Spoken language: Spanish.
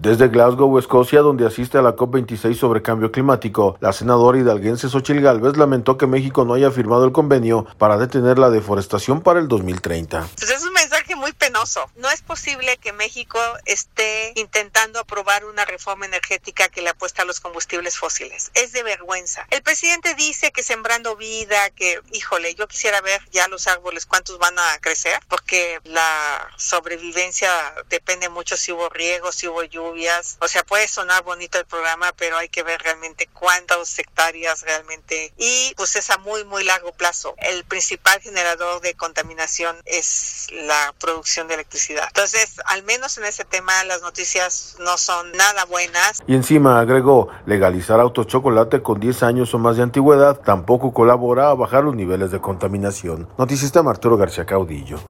Desde Glasgow, Escocia, donde asiste a la COP26 sobre cambio climático, la senadora hidalguense Xóchitl Gálvez lamentó que México no haya firmado el convenio para detener la deforestación para el 2030. Pues es un mensaje muy penoso. No es posible que México esté intentando aprobar una reforma energética que le apuesta a los combustibles fósiles. Es de vergüenza. El presidente dice que sembrando vida, que, híjole, yo quisiera ver ya los árboles cuántos van a crecer, porque la sobrevivencia depende mucho si hubo riego, si hubo lluvia. O sea, puede sonar bonito el programa, pero hay que ver realmente cuántas hectáreas realmente, y pues es a muy, muy largo plazo. El principal generador de contaminación es la producción de electricidad. Entonces, al menos en ese tema, las noticias no son nada buenas. Y encima agregó, legalizar autos chocolate con 10 años o más de antigüedad tampoco colabora a bajar los niveles de contaminación. Noticista Arturo García Caudillo.